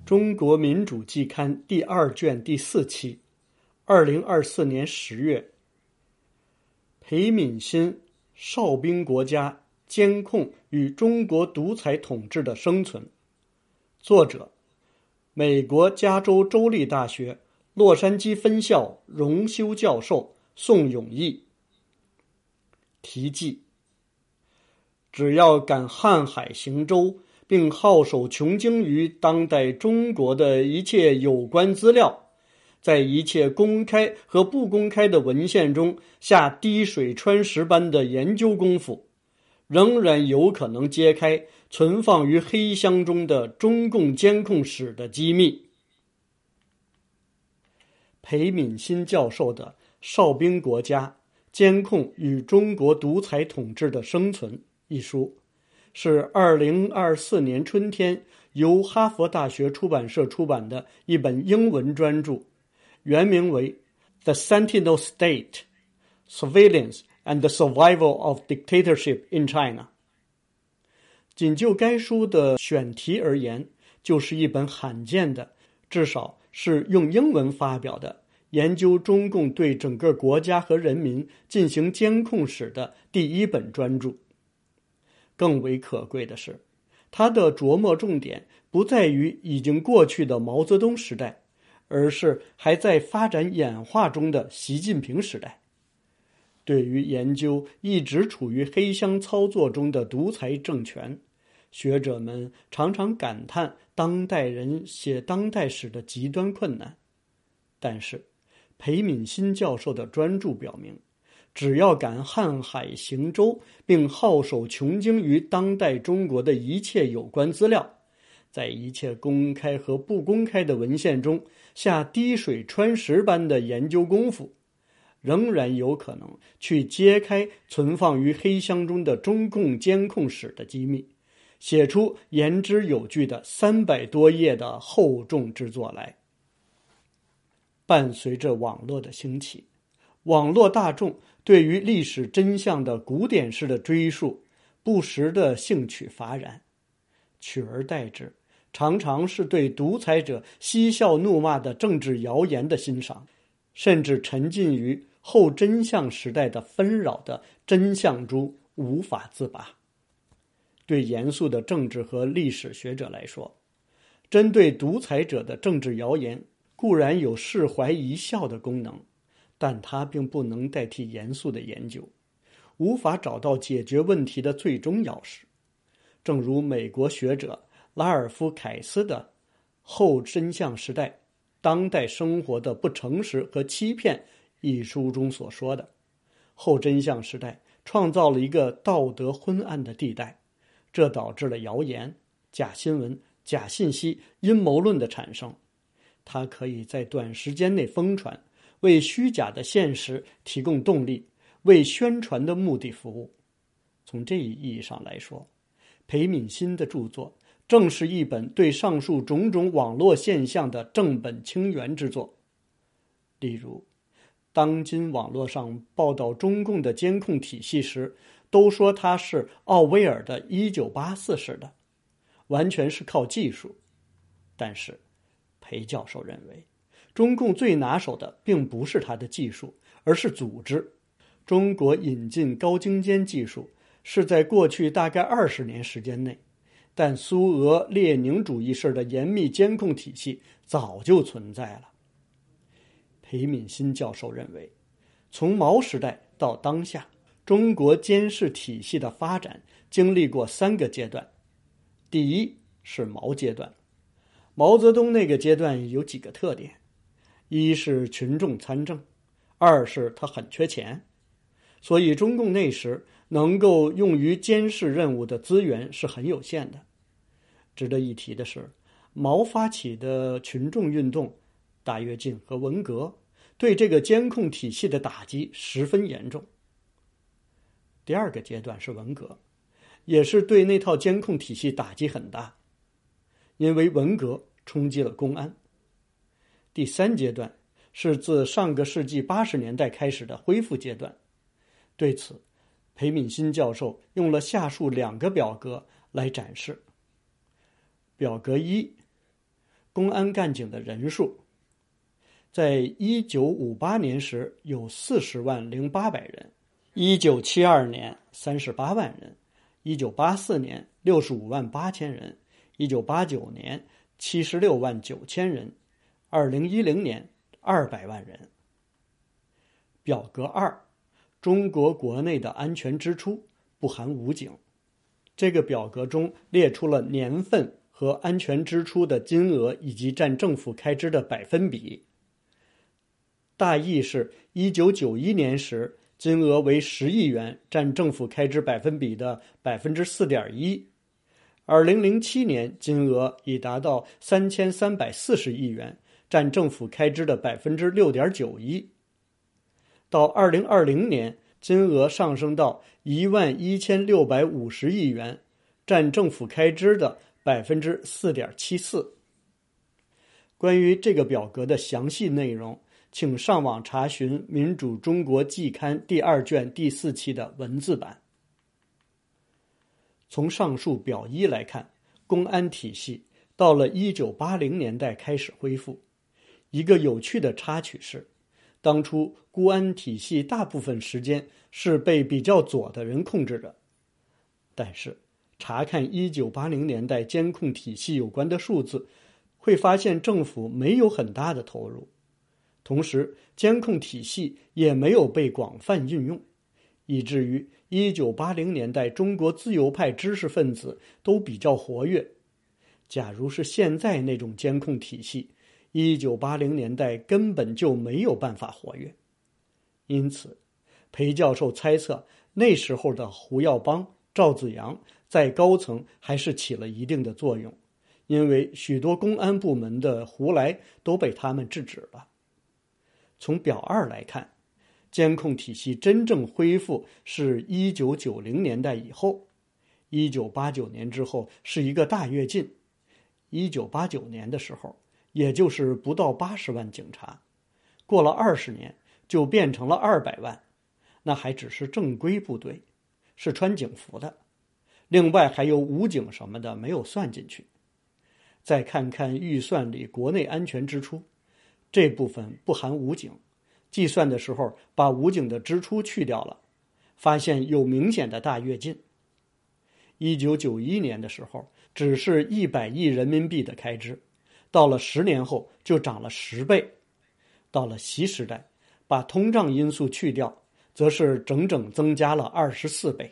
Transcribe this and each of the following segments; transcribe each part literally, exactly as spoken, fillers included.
中国民主季刊第二卷第四期，二零二四年十月。裴敏欣，哨兵国家监控与中国独裁统治的生存。作者：美国加州州立大学洛杉矶分校荣休教授宋永毅。题记：只要敢瀚海行舟，并好守穷经于当代中国的一切有关资料，在一切公开和不公开的文献中下滴水穿石般的研究功夫，仍然有可能揭开存放于黑箱中的中共监控史的机密。裴敏欣教授的《哨兵国家监控与中国独裁统治的生存》一书，是二零二四年春天由哈佛大学出版社出版的一本英文专著，原名为《The Sentinel State: Surveillance and the Survival of Dictatorship in China》。仅就该书的选题而言，就是一本罕见的，至少是用英文发表的，研究中共对整个国家和人民进行监控史的第一本专著。更为可贵的是，他的琢磨重点不在于已经过去的毛泽东时代，而是还在发展演化中的习近平时代。对于研究一直处于黑箱操作中的独裁政权，学者们常常感叹当代人写当代史的极端困难。但是裴敏欣教授的专著表明，只要敢瀚海行舟，并好守穷经于当代中国的一切有关资料，在一切公开和不公开的文献中下滴水穿石般的研究功夫，仍然有可能去揭开存放于黑箱中的中共监控史的机密，写出言之有据的三百多页的厚重之作来。伴随着网络的兴起，网络大众对于历史真相的古典式的追溯，不时的兴趣乏然，取而代之，常常是对独裁者嬉笑怒骂的政治谣言的欣赏，甚至沉浸于后真相时代的纷扰的真相中无法自拔。对严肃的政治和历史学者来说，针对独裁者的政治谣言固然有释怀一笑的功能，但它并不能代替严肃的研究，无法找到解决问题的最终钥匙。正如美国学者拉尔夫·凯斯的《后真相时代：当代生活的不诚实和欺骗》一书中所说的，后真相时代创造了一个道德昏暗的地带，这导致了谣言、假新闻、假信息、阴谋论的产生。它可以在短时间内疯传，为虚假的现实提供动力，为宣传的目的服务。从这一意义上来说，裴敏欣的著作正是一本对上述种种网络现象的正本清源之作。例如，当今网络上报道中共的监控体系时，都说它是奥威尔的一九八四式的，完全是靠技术。但是裴教授认为，中共最拿手的并不是它的技术，而是组织。中国引进高精尖技术是在过去大概二十年时间内，但苏俄列宁主义式的严密监控体系早就存在了。裴敏欣教授认为，从毛时代到当下，中国监视体系的发展经历过三个阶段。第一是毛阶段，毛泽东那个阶段有几个特点：一是群众参政，二是他很缺钱，所以中共那时能够用于监视任务的资源是很有限的。值得一提的是，毛发起的群众运动、大跃进和文革对这个监控体系的打击十分严重。第二个阶段是文革，也是对那套监控体系打击很大，因为文革冲击了公安。第三阶段是自上个世纪八十年代开始的恢复阶段。对此，裴敏欣教授用了下述两个表格来展示。表格一， 公安干警的人数。在一九五八年时有四十万零八百人，一九七二年三十八万人，一九八四年六十五万八千人，一九八九年七十六万九千人，二零一零年二百万人。表格二，中国国内的安全支出不含武警。这个表格中列出了年份和安全支出的金额以及占政府开支的百分比。大意是一九九一年时金额为十亿元，占政府开支百分比的 百分之四点一。二零零七年金额已达到三千三百四十亿元，占政府开支的 百分之六点九一。到二零二零年金额上升到一万一千六百五十亿元，占政府开支的 百分之四点七四。关于这个表格的详细内容，请上网查询《民主中国季刊》第二卷第四期的文字版。从上述表一来看，公安体系到了一九八零年代开始恢复。一个有趣的插曲是，当初公安体系大部分时间是被比较左的人控制着，但是查看一九八零年代监控体系有关的数字，会发现政府没有很大的投入，同时监控体系也没有被广泛运用，以至于一九八零年代中国自由派知识分子都比较活跃。假如是现在那种监控体系，一九八零年代根本就没有办法活跃。因此裴教授猜测，那时候的胡耀邦、赵紫阳在高层还是起了一定的作用，因为许多公安部门的胡来都被他们制止了。从表二来看，监控体系真正恢复是一九九零年代以后，一九八九年之后是一个大跃进。一九八九年的时候，也就是不到八十万警察，过了二十年就变成了二百万，那还只是正规部队，是穿警服的，另外还有武警什么的没有算进去。再看看预算里国内安全支出，这部分不含武警，计算的时候把武警的支出去掉了，发现有明显的大跃进。一九九一年的时候只是一百亿人民币的开支，到了十年后就涨了十倍。到了习时代，把通胀因素去掉，则是整整增加了二十四倍。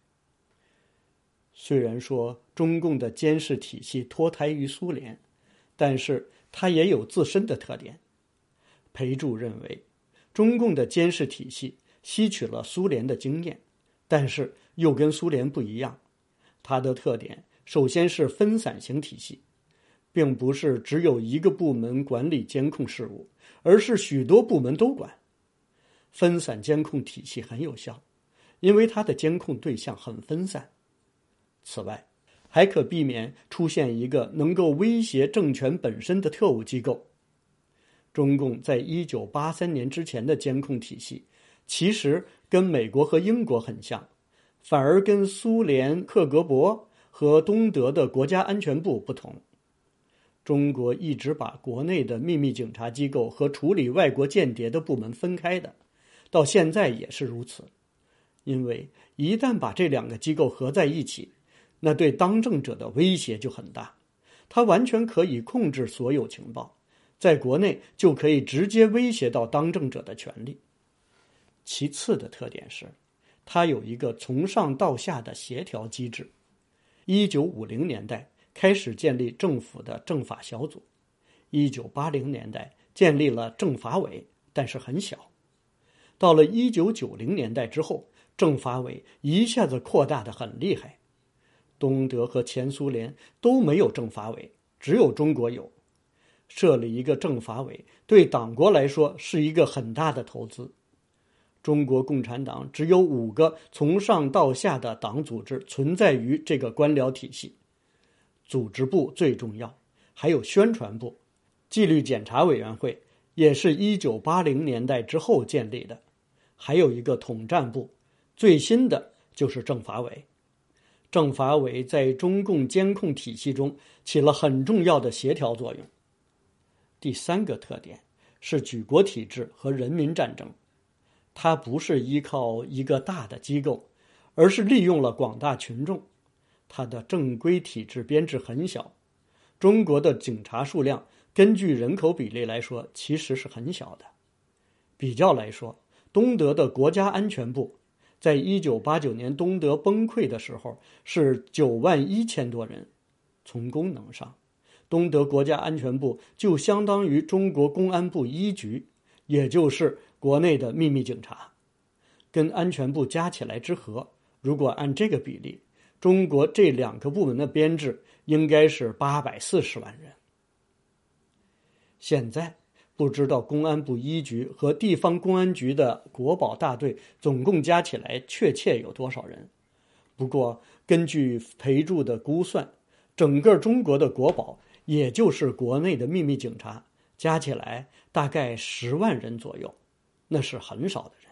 虽然说中共的监视体系脱胎于苏联，但是它也有自身的特点。裴柱认为，中共的监视体系吸取了苏联的经验，但是又跟苏联不一样。它的特点首先是分散型体系，并不是只有一个部门管理监控事务，而是许多部门都管。分散监控体系很有效，因为它的监控对象很分散。此外，还可避免出现一个能够威胁政权本身的特务机构。中共在一九八三年之前的监控体系，其实跟美国和英国很像，反而跟苏联克格勃和东德的国家安全部不同。中国一直把国内的秘密警察机构和处理外国间谍的部门分开的，到现在也是如此。因为一旦把这两个机构合在一起，那对当政者的威胁就很大，他完全可以控制所有情报，在国内就可以直接威胁到当政者的权利。其次的特点是，它有一个从上到下的协调机制。一九五零年代开始建立政府的政法小组，一九八零年代建立了政法委，但是很小。到了一九九零年代之后，政法委一下子扩大得很厉害。东德和前苏联都没有政法委，只有中国有。设立一个政法委，对党国来说是一个很大的投资。中国共产党只有五个从上到下的党组织存在于这个官僚体系。组织部最重要，还有宣传部。纪律检查委员会也是一九八零年代之后建立的，还有一个统战部，最新的就是政法委。政法委在中共监控体系中起了很重要的协调作用。 第三个特点是举国体制和人民战争，它不是依靠一个大的机构，而是利用了广大群众。它的正规体制编制很小，中国的警察数量根据人口比例来说其实是很小的。比较来说，东德的国家安全部在一九八九年东德崩溃的时候是九万一千多人。从功能上，东德国家安全部就相当于中国公安部一局，也就是国内的秘密警察。跟安全部加起来之和，如果按这个比例，中国这两个部门的编制应该是八百四十万人。现在不知道公安部一局和地方公安局的国保大队总共加起来确切有多少人。不过根据裴柱的估算，整个中国的国保，也就是国内的秘密警察，加起来大概十万人左右，那是很少的人。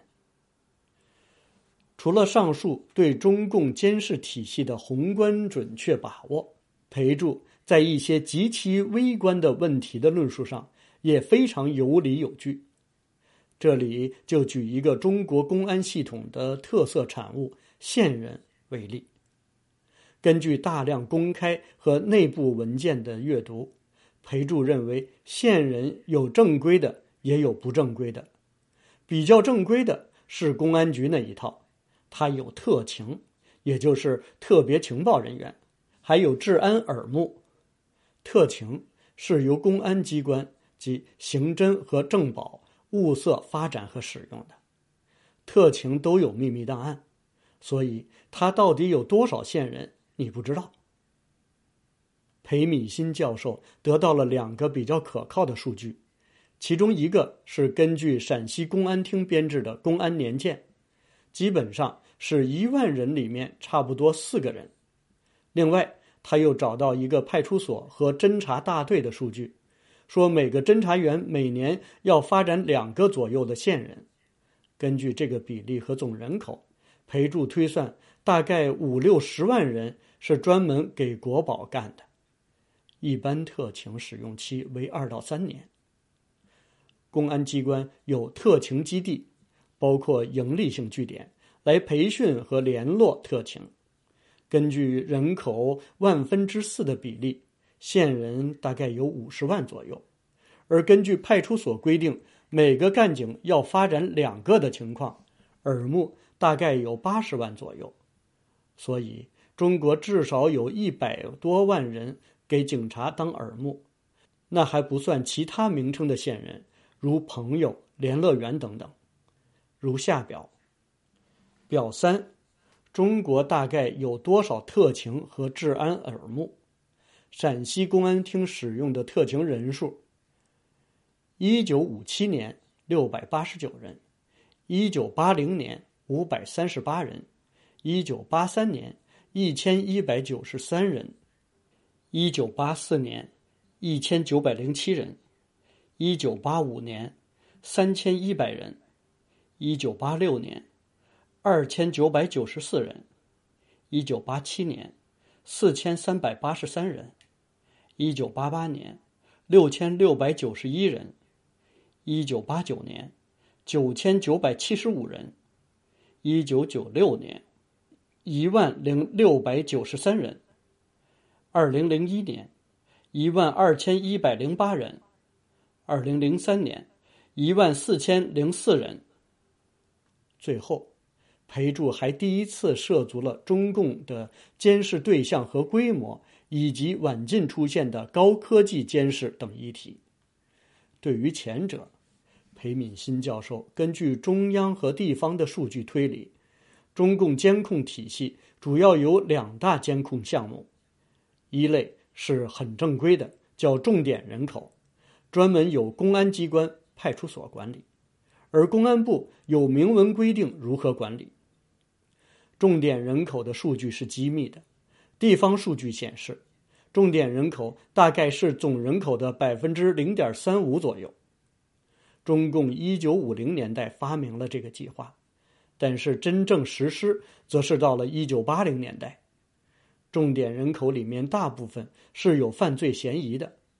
除了上述对中共监视体系的宏观准确把握，裴柱在一些极其微观的问题的论述上也非常有理有据。这里就举一个中国公安系统的特色产物线人为例。根据大量公开和内部文件的阅读，裴柱认为线人有正规的，也有不正规的。比较正规的是公安局那一套，它有特情，也就是特别情报人员，还有治安耳目。特情是由公安机关及刑侦和政保物色发展和使用的，特情都有秘密档案，所以它到底有多少线人你不知道。裴敏欣教授得到了两个比较可靠的数据，其中一个是根据陕西公安厅编制的公安年鉴，基本上是一万人里面差不多四个人。另外他又找到一个派出所和侦查大队的数据，说每个侦查员每年要发展两个左右的线人。根据这个比例和总人口，裴柱推算大概五六十万人是专门给国保干的。一般特情使用期为二到三年。公安机关有特情基地，包括营利性据点，来培训和联络特情。根据人口万分之四的比例，线人大概有五十万左右。而根据派出所规定，每个干警要发展两个的情况，耳目大概有八十万左右。所以中国至少有一百多万人给警察当耳目，那还不算其他名称的线人，如朋友、联络员等等。如下表。表三，中国大概有多少特情和治安耳目？陕西公安厅使用的特情人数：一九五七年六百八十九人，一九八零年五百三十八人，一九八三年一千一百九十三人，一九八四年一千九百零七人，一九八五年三千一百人，一九八六年二千九百九十四人，一九八七年四千三百八十三人，一九八八年六千六百九十一人，一九八九年九千九百七十五人，一九九六年一万零六百九十三人，二零零一年一万二千一百零八人，二零零三年一万四千零四人。最后，裴柱还第一次涉足了中共的监视对象和规模，以及晚近出现的高科技监视等议题。对于前者，裴敏欣教授根据中央和地方的数据推理，中共监控体系主要有两大监控项目，一类是很正规的，叫重点人口，专门由公安机关、派出所管理，而公安部有明文规定如何管理。重点人口的数据是机密的，地方数据显示，重点人口大概是总人口的 百分之零点三五 左右。中共一九五零年代发明了这个计划，但是真正实施则是到了一九八零年代。重点人口里面大部分是有犯罪嫌疑的，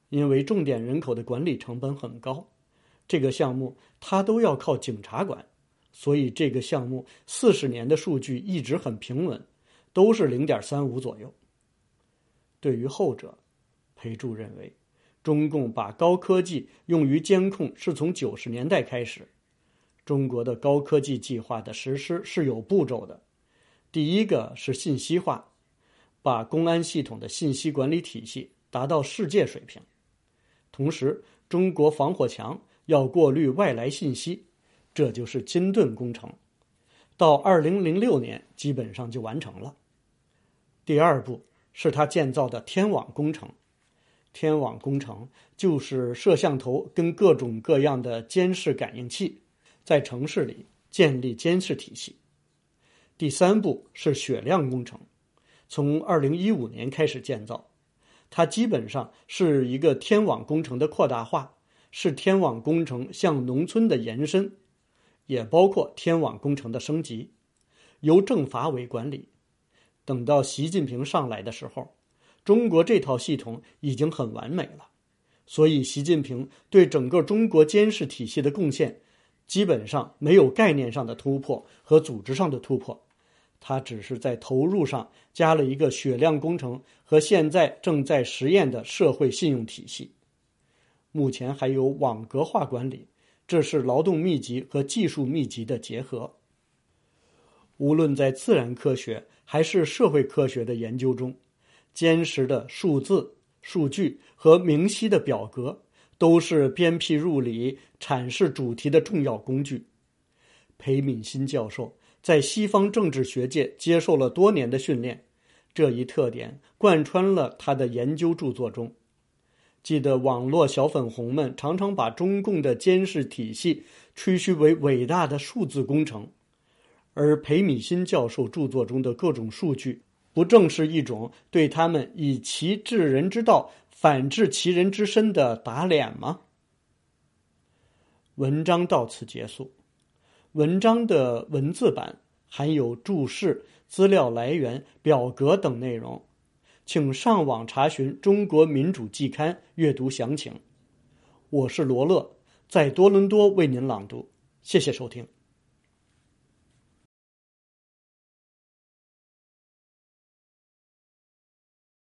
因为重点人口的管理成本很高，这个项目它都要靠警察管，所以这个项目四十年的数据一直很平稳，都是 零点三五 左右。对于后者，裴柱认为，中共把高科技用于监控是从九十年代开始。中国的高科技计划的实施是有步骤的。第一个是信息化，把公安系统的信息管理体系达到世界水平。同时，中国防火墙要过滤外来信息，这就是金盾工程。到二零零六年基本上就完成了。第二步是他建造的天网工程。天网工程就是摄像头跟各种各样的监视感应器，在城市里建立监视体系。第三步是雪亮工程，从二零一五年开始建造，它基本上是一个天网工程的扩大化，是天网工程向农村的延伸，也包括天网工程的升级，由政法委管理。等到习近平上来的时候，中国这套系统已经很完美了，所以习近平对整个中国监视体系的贡献基本上没有概念上的突破和组织上的突破，他只是在投入上加了一个雪亮工程和现在正在实验的社会信用体系。目前还有网格化管理，这是劳动密集和技术密集的结合。无论在自然科学还是社会科学的研究中，坚实的数字、数据和明晰的表格都是鞭辟入里、阐释主题的重要工具。裴敏欣教授在西方政治学界接受了多年的训练，这一特点贯穿了他的研究著作中。记得网络小粉红们常常把中共的监视体系吹嘘为伟大的数字工程，而裴敏欣教授著作中的各种数据，不正是一种对他们以其治人之道反治其人之身的打脸吗？文章到此结束。文章的文字版含有注释、资料来源、表格等内容，请上网查询《中国民主季刊》阅读详情。我是罗乐，在多伦多为您朗读，谢谢收听。